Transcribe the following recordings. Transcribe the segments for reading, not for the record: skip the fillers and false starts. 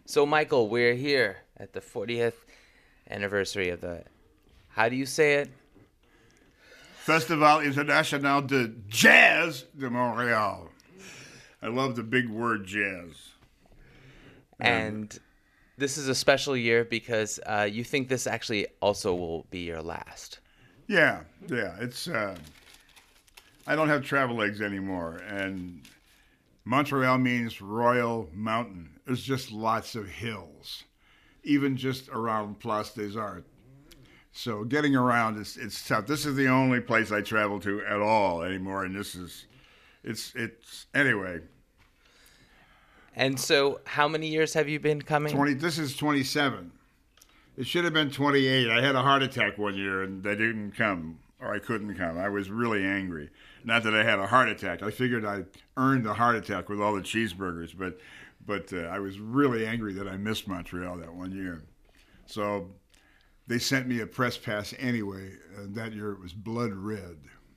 So, Michael, we're here at the 40th anniversary of the. How do you say it? Festival International de Jazz de Montréal. I love the big word jazz. And this is a special year because you think this actually also will be your last. Yeah. It's I don't have travel legs anymore, and Montreal means Royal Mountain. There's just lots of hills, even just around Place des Arts. So getting around it's tough. This is the only place I travel to at all anymore, and it's anyway. And so, how many years have you been coming? This is 27. It should have been 28. I had a heart attack one year, and they didn't come, or I couldn't come. I was really angry. Not that I had a heart attack. I figured I earned the heart attack with all the cheeseburgers, but I was really angry that I missed Montreal that one year. So they sent me a press pass anyway, and that year it was blood red.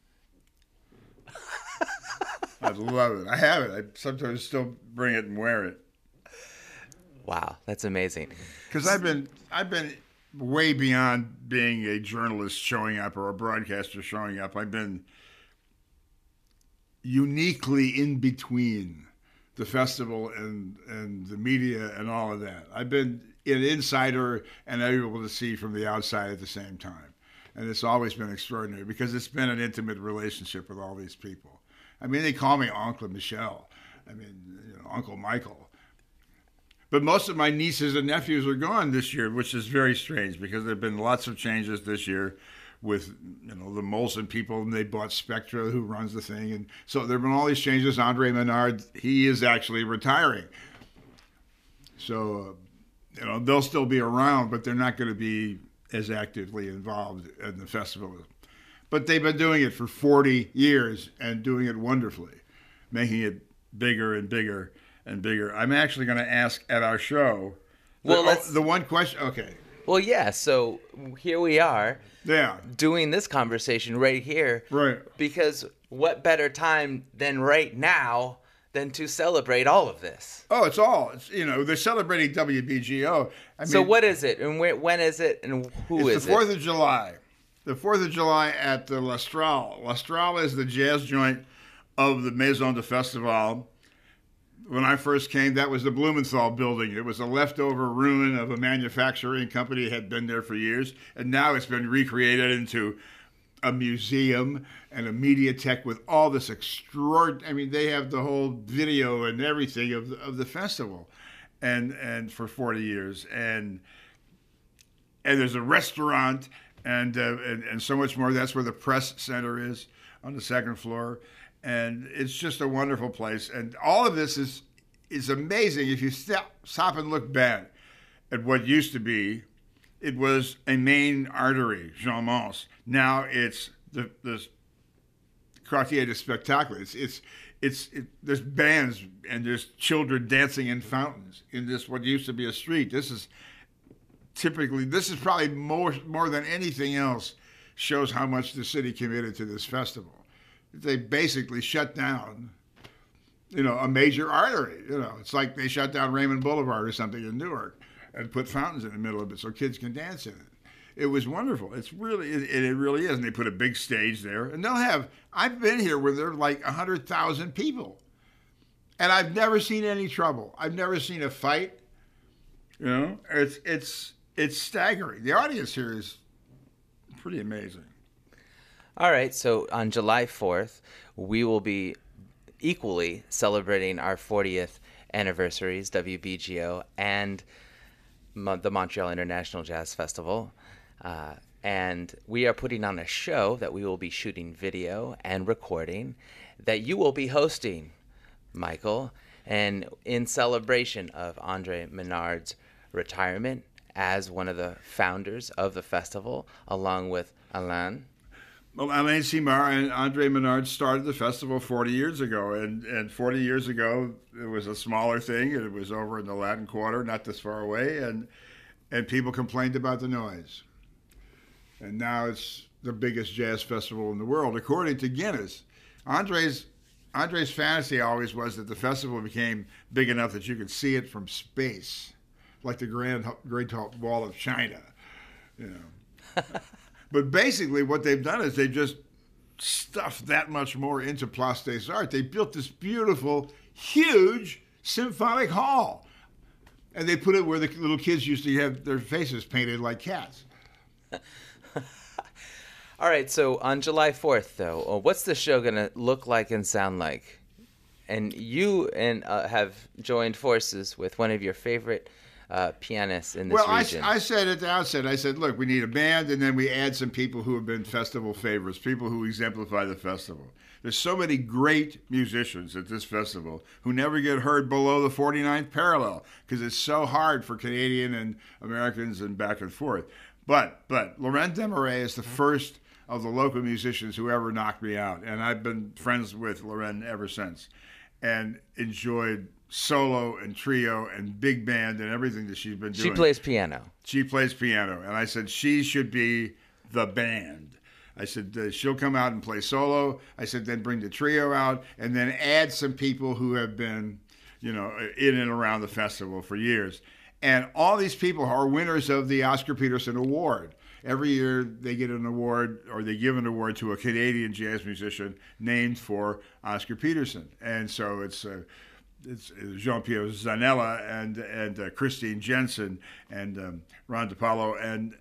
I love it. I have it. I sometimes still bring it and wear it. Wow, that's amazing. Because I've been way beyond being a journalist showing up or a broadcaster showing up. I've been uniquely in between the festival and the media and all of that. I've been an insider and able to see from the outside at the same time. And it's always been extraordinary because it's been an intimate relationship with all these people. I mean, they call me Uncle Michel. I mean, Uncle Michael. But most of my nieces and nephews are gone this year, which is very strange because there have been lots of changes this year with, the Molson people, and they bought Spectra, who runs the thing. And so there have been all these changes. Andre Menard, he is actually retiring. So, they'll still be around, but they're not going to be as actively involved in the festival. But they've been doing it for 40 years and doing it wonderfully, making it bigger and bigger and bigger. I'm actually going to ask at our show the one question. Okay. Well, yeah. So here we are. Yeah. Doing this conversation right here. Right. Because what better time than right now than to celebrate all of this? Oh, they're celebrating WBGO. So what is it, and when is it, and who is it? It's the 4th of July. The 4th of July at the L'Astral. L'Astral is the jazz joint of the Maison de Festival. When I first came, that was the Blumenthal building. It was a leftover ruin of a manufacturing company that had been there for years, and now it's been recreated into a museum and a mediatheque with all this extraordinary. I mean, they have the whole video and everything of the festival, and for 40 years, and there's a restaurant. And so much more. That's where the press center is on the second floor. And it's just a wonderful place. And all of this is amazing. If you stop and look back at what used to be, it was a main artery, Jean Mance. Now it's the Quartier du Spectacle. There's bands and there's children dancing in fountains in this what used to be a street. This is probably more than anything else shows how much the city committed to this festival. They basically shut down, a major artery. It's like they shut down Raymond Boulevard or something in Newark and put fountains in the middle of it so kids can dance in it. It was wonderful. It really is. And they put a big stage there. And I've been here where there are like 100,000 people. And I've never seen any trouble. I've never seen a fight. It's staggering. The audience here is pretty amazing. All right, so on July 4th, we will be equally celebrating our 40th anniversaries, WBGO, and the Montreal International Jazz Festival. And we are putting on a show that we will be shooting video and recording that you will be hosting, Michael, and in celebration of Andre Menard's retirement as one of the founders of the festival, along with Alain. Well, Alain Simard and Andre Menard started the festival 40 years ago, and 40 years ago it was a smaller thing. It was over in the Latin Quarter, not this far away, and people complained about the noise. And now it's the biggest jazz festival in the world, according to Guinness. Andre's fantasy always was that the festival became big enough that you could see it from space. like the Great Wall of China, you know. But basically, what they've done is they've just stuffed that much more into Place des Arts. They built this beautiful, huge symphonic hall, and they put it where the little kids used to have their faces painted like cats. All right, so on July 4th, though, what's the show going to look like and sound like? And you have joined forces with one of your favorite pianists in this region. Well, I said at the outset, I said, look, we need a band, and then we add some people who have been festival favorites, people who exemplify the festival. There's so many great musicians at this festival who never get heard below the 49th parallel because it's so hard for Canadian and Americans and back and forth. But Laurent Desmarais is the first of the local musicians who ever knocked me out, and I've been friends with Laurent ever since and enjoyed solo and trio and big band and everything that she's been doing. She plays piano. She plays piano. And I said, she should be the band. I said, she'll come out and play solo. I said, then bring the trio out and then add some people who have been, you know, in and around the festival for years. And all these people are winners of the Oscar Peterson Award. Every year they get an award, or they give an award to a Canadian jazz musician named for Oscar Peterson. And so it's Jean-Pierre Zanella and Christine Jensen and Ron DiPaolo,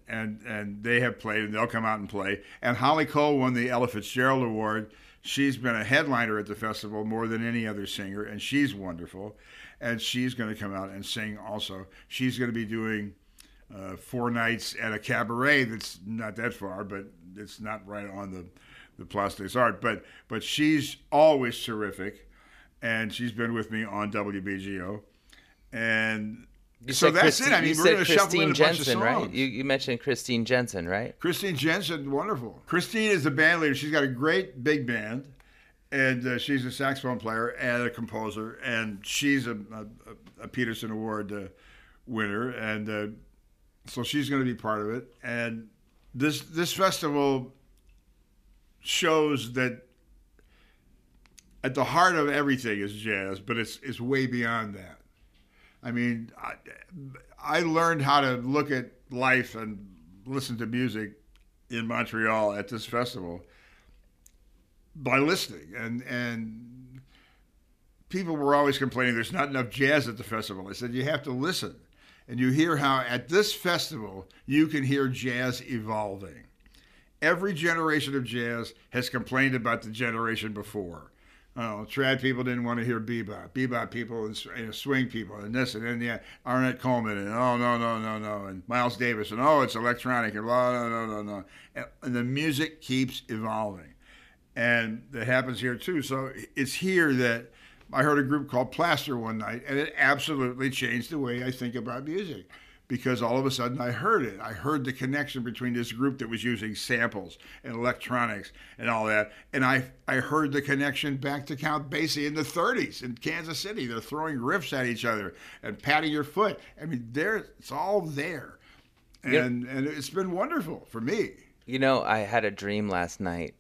and they have played, and they'll come out and play. And Holly Cole won the Ella Fitzgerald Award. She's been a headliner at the festival more than any other singer, and she's wonderful. And she's going to come out and sing also. She's going to be doing 4 nights at a cabaret that's not that far, but it's not right on the Place des Arts. But she's always terrific, and she's been with me on WBGO. And so that's it. I mean, we're going to shuffle in a bunch of songs. Right? You mentioned Christine Jensen, right? Christine Jensen, wonderful. Christine is the band leader. She's got a great big band, and she's a saxophone player and a composer, and she's a Peterson Award winner, and so she's going to be part of it. And this festival shows that at the heart of everything is jazz, but it's way beyond that. I mean, I learned how to look at life and listen to music in Montreal at this festival by listening. And people were always complaining there's not enough jazz at the festival. I said, you have to listen. And you hear how at this festival you can hear jazz evolving. Every generation of jazz has complained about the generation before. Trad people didn't want to hear bebop. Bebop people and swing people and this and then Arnett Coleman and no. And Miles Davis and it's electronic and blah, no. And the music keeps evolving. And that happens here too. So it's here that I heard a group called Plaster one night, and it absolutely changed the way I think about music, because all of a sudden I heard it. I heard the connection between this group that was using samples and electronics and all that, and I heard the connection back to Count Basie in the 30s in Kansas City. They're throwing riffs at each other and patting your foot. I mean, it's all there, and it's been wonderful for me. You know, I had a dream last night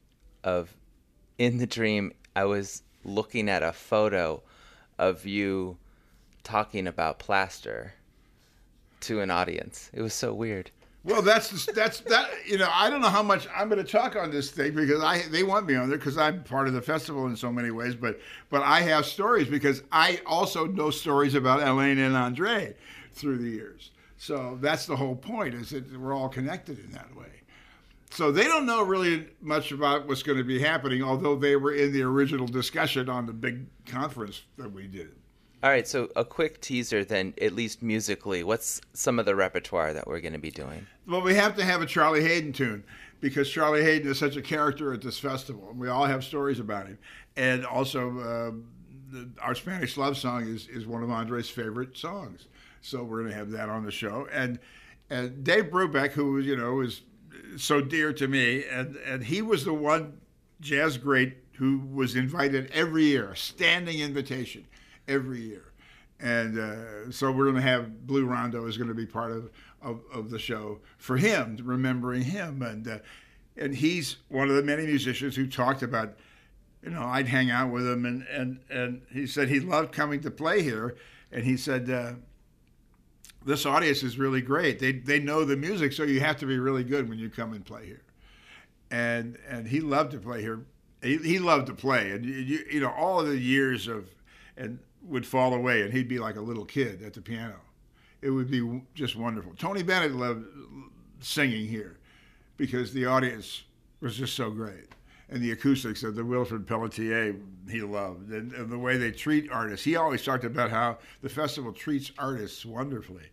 in the dream, I was looking at a photo of you talking about Plaster to an audience. It was so weird. Well, that's that. You know, I don't know how much I'm going to talk on this thing because they want me on there because I'm part of the festival in so many ways. But I have stories because I also know stories about Alain and Andre through the years. So that's the whole point, is that we're all connected in that way. So they don't know really much about what's going to be happening, although they were in the original discussion on the big conference that we did. All right, so a quick teaser then, at least musically. What's some of the repertoire that we're going to be doing? Well, we have to have a Charlie Haden tune because Charlie Haden is such a character at this festival. We all have stories about him. And also, our Spanish love song is one of Andre's favorite songs. So we're going to have that on the show. And Dave Brubeck, who, is so dear to me, and he was the one jazz great who was invited every year, a standing invitation every year. And so we're going to have Blue Rondo is going to be part of the show for him, remembering him. And he's one of the many musicians who talked about, I'd hang out with him, and he said he loved coming to play here. And he said, this audience is really great. They know the music, so you have to be really good when you come and play here. And he loved to play here. He loved to play, and you know all of the years of and would fall away, and he'd be like a little kid at the piano. It would be just wonderful. Tony Bennett loved singing here because the audience was just so great. And the acoustics of the Wilfrid Pelletier he loved, and the way they treat artists. He always talked about how the festival treats artists wonderfully,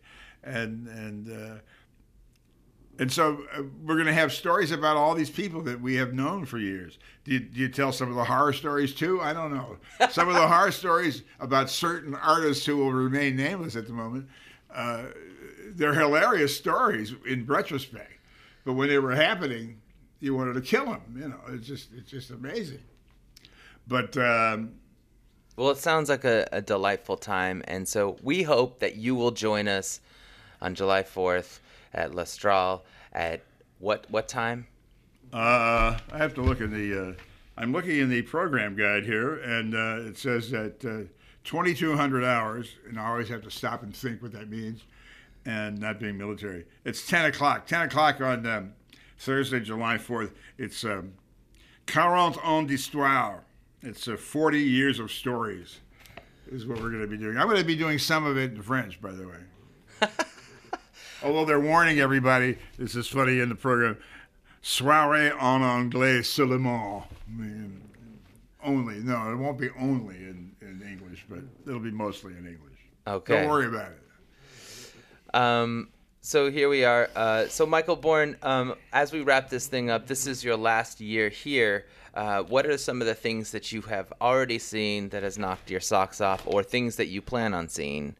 and so we're going to have stories about all these people that we have known for years. Do you tell some of the horror stories too? I don't know. Some of the horror stories about certain artists who will remain nameless at the moment. They're hilarious stories in retrospect, but when they were happening, you wanted to kill them. You know, it's just amazing. But well, it sounds like a delightful time, and so we hope that you will join us on July 4th at L'Estral at what time? I have to look in the. I'm looking in the program guide here, and it says that 2,200 hours, and I always have to stop and think what that means, and not being military. It's 10 o'clock. 10 o'clock on Thursday, July 4th. It's 40 ans d'histoire. It's 40 years of stories is what we're going to be doing. I'm going to be doing some of it in French, by the way. Although they're warning everybody, this is funny in the program, soirée en anglais seulement. I mean, only. No, it won't be only in English, but it'll be mostly in English. Okay. Don't worry about it. So here we are. So Michael Bourne, as we wrap this thing up, this is your last year here. What are some of the things that you have already seen that has knocked your socks off, or things that you plan on seeing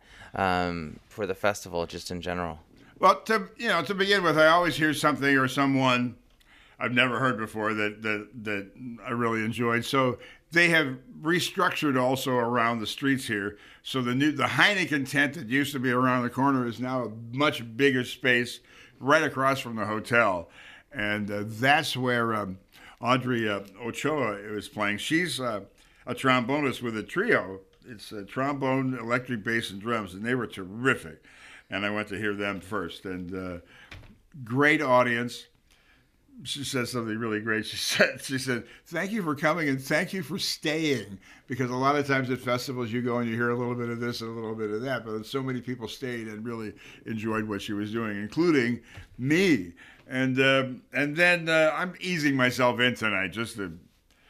for the festival, just in general? Well, to begin with, I always hear something or someone I've never heard before that I really enjoyed. So they have restructured also around the streets here. So the Heineken tent that used to be around the corner is now a much bigger space right across from the hotel, and that's where Audrey Ochoa is playing. She's a trombonist with a trio. It's a trombone, electric bass, and drums, and they were terrific. And I went to hear them first, and great audience. She said something really great. She said, thank you for coming and thank you for staying, because a lot of times at festivals you go and you hear a little bit of this and a little bit of that, but so many people stayed and really enjoyed what she was doing, including me. And then I'm easing myself in tonight just to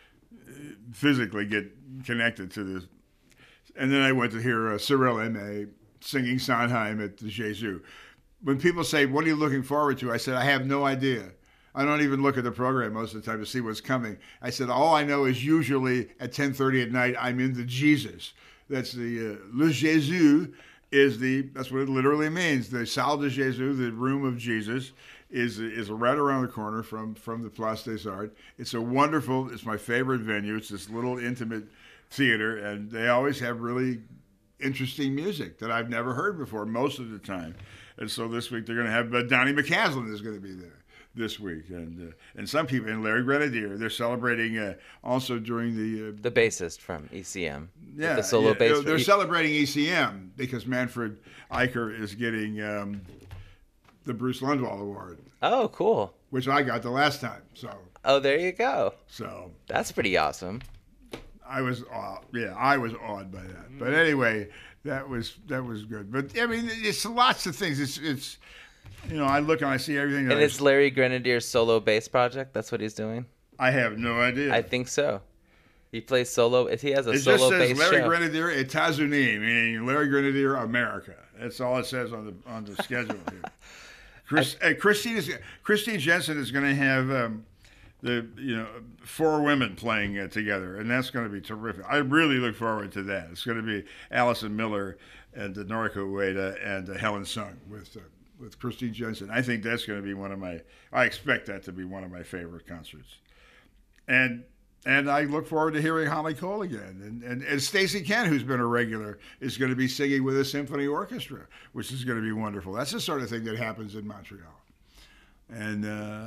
physically get connected to this. And then I went to hear Cyril Aimé singing Sondheim at the Jésus. When people say, what are you looking forward to? I said, I have no idea. I don't even look at the program most of the time to see what's coming. I said, all I know is usually at 10:30 at night, I'm in the Jesus. That's the, Le Jésus that's what it literally means. The Salle de Jésus, the room of Jesus, is right around the corner from the Place des Arts. It's my favorite venue. It's this little intimate theater, and they always have really interesting music that I've never heard before most of the time. And so this week they're going to have Donny McCaslin is going to be there this week, and some people, and Larry Grenadier. They're celebrating also during the bassist from ECM. Yeah, the solo bass. They're celebrating ECM because Manfred Eicher is getting the Bruce Lundvall Award. Oh, cool! Which I got the last time. So. Oh, there you go. So that's pretty awesome. I was awed by that. But anyway, that was good. But I mean, it's lots of things. It's I look and I see everything. And it's Larry Grenadier's solo bass project. That's what he's doing. I have no idea. I think so. He plays solo. He has a it solo just says bass Larry show. Grenadier États-Unis, meaning Larry Grenadier America. That's all it says on the schedule here. Christine Jensen is going to have the 4 women playing together, and that's going to be terrific. I really look forward to that. It's going to be Allison Miller and Noriko Ueda and Helen Sung with Christine Jensen. I think that's going to be I expect that to be one of my favorite concerts. And I look forward to hearing Holly Cole again. And Stacey Kent, who's been a regular, is going to be singing with a symphony orchestra, which is going to be wonderful. That's the sort of thing that happens in Montreal. And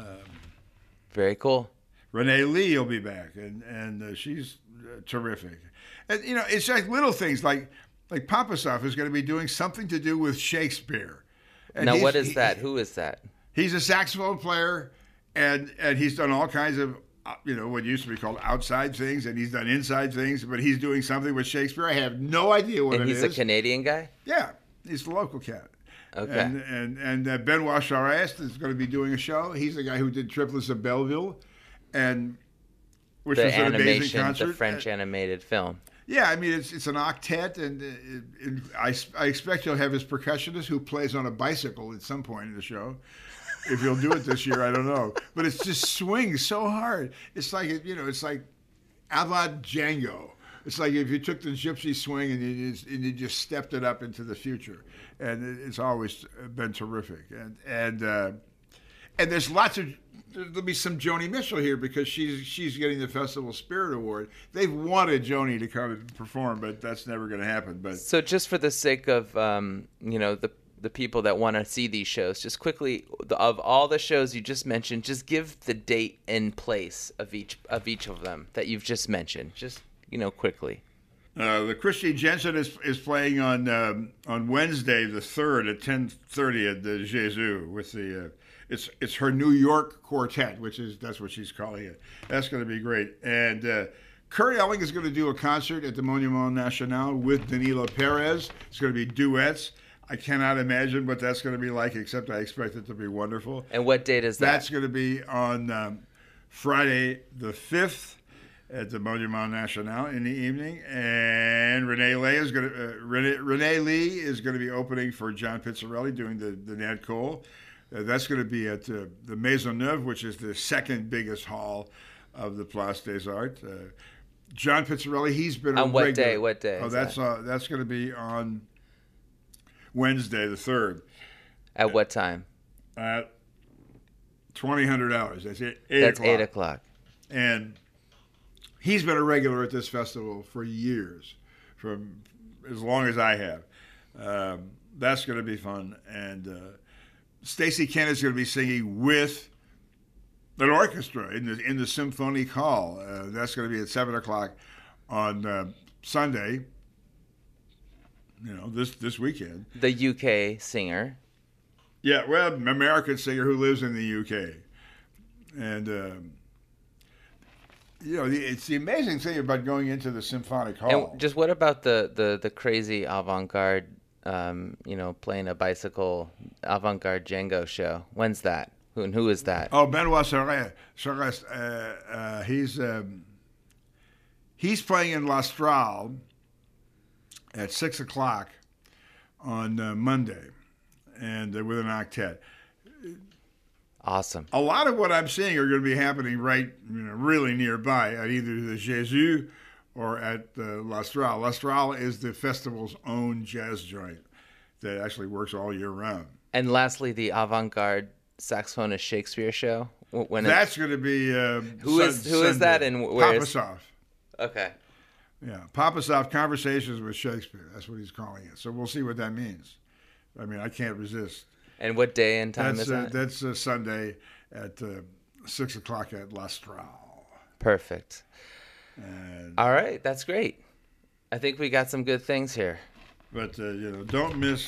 very cool. Renee Lee will be back, and she's terrific. And it's like little things like like Papasov is going to be doing something to do with Shakespeare. And Now, what is that? Who is that? He's a saxophone player, and he's done all kinds of what used to be called outside things, and he's done inside things. But he's doing something with Shakespeare. I have no idea what it is. And he's a Canadian guy? Yeah, he's the local cat. Okay. And Benoit Charest is going to be doing a show. He's the guy who did Triplets of Belleville, which was an amazing concert. The French animated film. Yeah, I mean it's an octet, and I expect he'll have his percussionist who plays on a bicycle at some point in the show. If he'll do it this year, I don't know. But it just swings so hard. It's like it's like avant Django. It's like if you took the gypsy swing and you just stepped it up into the future, and it's always been terrific. And there's there'll be some Joni Mitchell here because she's getting the Festival Spirit Award. They've wanted Joni to come and perform, but that's never going to happen. But so just for the sake of the people that want to see these shows, just quickly, of all the shows you just mentioned, just give the date and place of each of them that you've just mentioned. Just quickly. The Christy Jensen is playing on Wednesday the 3rd at 10:30 at the Jésus with the it's her New York quartet, that's what she's calling it. That's going to be great. And Kurt Elling is going to do a concert at the Monument National with Danilo Perez. It's going to be duets. I cannot imagine what that's going to be like, except I expect it to be wonderful. And what date is that? That's going to be on Friday the 5th at the Monument National in the evening. And Renee Lee is going to be opening for John Pizzarelli, doing the Nat Cole. That's going to be at the Maisonneuve, which is the second biggest hall of the Place des Arts. John Pizzarelli, he's been on what day? What day? Oh, that's going to be on Wednesday the 3rd. At what time? At $2,000. That's it. That's 8 o'clock. And he's been a regular at this festival for years, from as long as I have. That's going to be fun. And Stacey Kent is going to be singing with an orchestra in the Symphonic Hall. That's going to be at 7 o'clock on Sunday. This weekend. The UK singer. Yeah, well, American singer who lives in the UK. And, it's the amazing thing about going into the Symphonic Hall. And just what about the crazy avant-garde, playing a bicycle avant-garde Django show? When's that? Who is that? Oh, Benoit Charest. He's playing in L'Astral at 6 o'clock on Monday, and with an octet. Awesome. A lot of what I'm seeing are going to be happening really nearby at either the Jésus or at L'Astral. L'Astral is the festival's own jazz joint that actually works all year round. And lastly, the avant-garde saxophonist Shakespeare show. That's going to be who is that and where is Papasov. Okay. Yeah, Papasov Conversations with Shakespeare. That's what he's calling it. So we'll see what that means. I mean, I can't resist. And what day and time is that? That's Sunday at 6 o'clock at L'Astral. Perfect. And, all right, that's great. I think we got some good things here. But, don't miss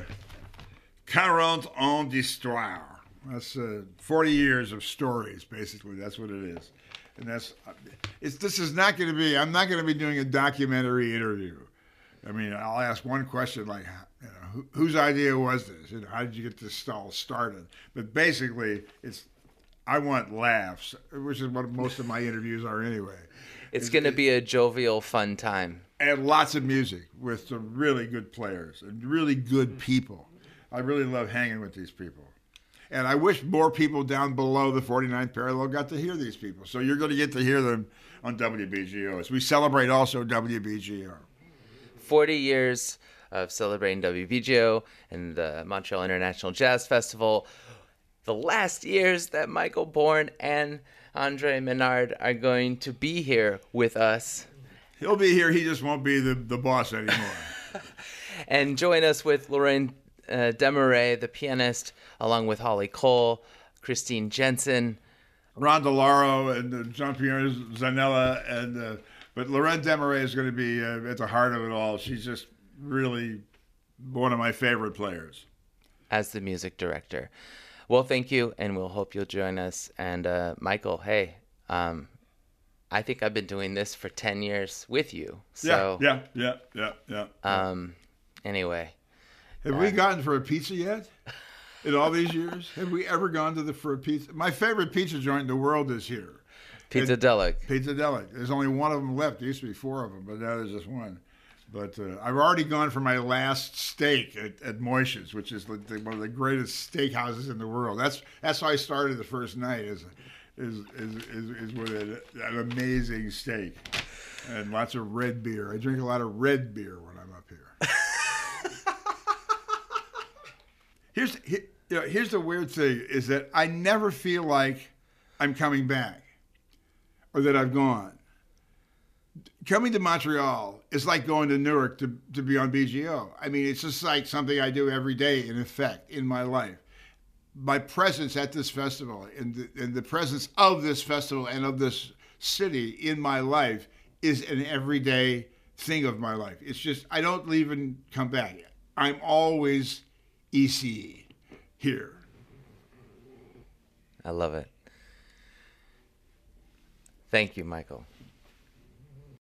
40 ans d'histoire. That's 40 years of stories, basically. That's what it is. And this is not going to be, I'm not going to be doing a documentary interview. I mean, I'll ask one question like, whose idea was this? How did you get this all started? But basically, I want laughs, which is what most of my interviews are anyway. It's going to be a jovial, fun time. And lots of music with some really good players and really good people. I really love hanging with these people. And I wish more people down below the 49th parallel got to hear these people. So you're going to get to hear them on WBGO as we celebrate also WBGO. 40 years of celebrating WBGO and the Montreal International Jazz Festival. The last years that Michael Bourne and Andre Menard are going to be here with us. He'll be here. He just won't be the boss anymore. And join us with Lorraine Desmarais, the pianist, along with Holly Cole, Christine Jensen, Ron DeLauro, and Jean-Pierre Zanella. But Lorraine Desmarais is going to be at the heart of it all. She's just really one of my favorite players. As the music director. Well, thank you, and we'll hope you'll join us. And Michael, hey, I think I've been doing this for 10 years with you. So Yeah. Anyway, Have we gotten for a pizza yet? In all these years, have we ever gone for a pizza? My favorite pizza joint in the world is here. Pizzadelic. Pizzadelic. There's only one of them left. There used to be four of them, but now there's just one. But I've already gone for my last steak at Moish's, which is one of the greatest steakhouses in the world. That's how I started the first night. Is with an amazing steak and lots of red beer. I drink a lot of red beer when I'm up here. Here's the weird thing: is that I never feel like I'm coming back or that I've gone. Coming to Montreal is like going to Newark to be on BGO. I mean, it's just like something I do every day, in effect, in my life. My presence at this festival and the presence of this festival and of this city in my life is an everyday thing of my life. It's just, I don't even come back. I'm always ECE here. I love it. Thank you, Michael.